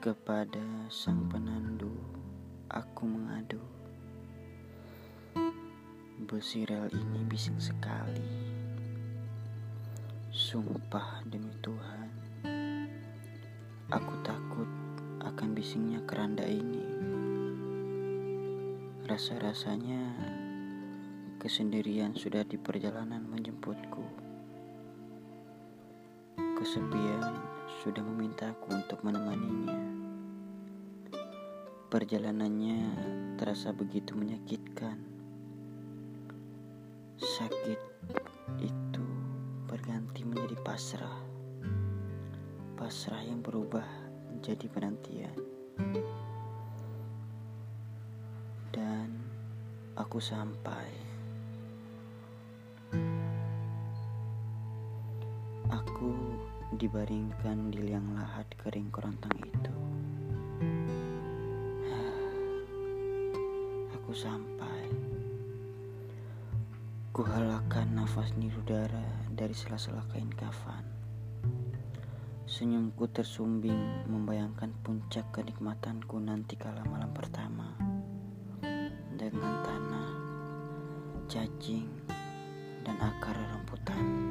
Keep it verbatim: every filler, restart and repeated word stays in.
Kepada sang penandu aku mengadu, besi rel ini bising sekali. Sumpah demi Tuhan, aku takut akan bisingnya keranda ini. Rasa-rasanya kesendirian sudah di perjalanan menjemputku. Kesepian sudah memintaku untuk menemaninya. Perjalanannya terasa begitu menyakitkan. Sakit itu berganti menjadi pasrah. Pasrah yang berubah menjadi penantian. Dan aku sampai. Aku dibaringkan di liang lahat kering kerontang itu. Aku sampai. Kuhalakan nafas nirudara dari sela-sela kain kafan. Senyumku tersumbing membayangkan puncak kenikmatanku nanti kala malam pertama. Dengan tanah, cacing, dan akar rambutan.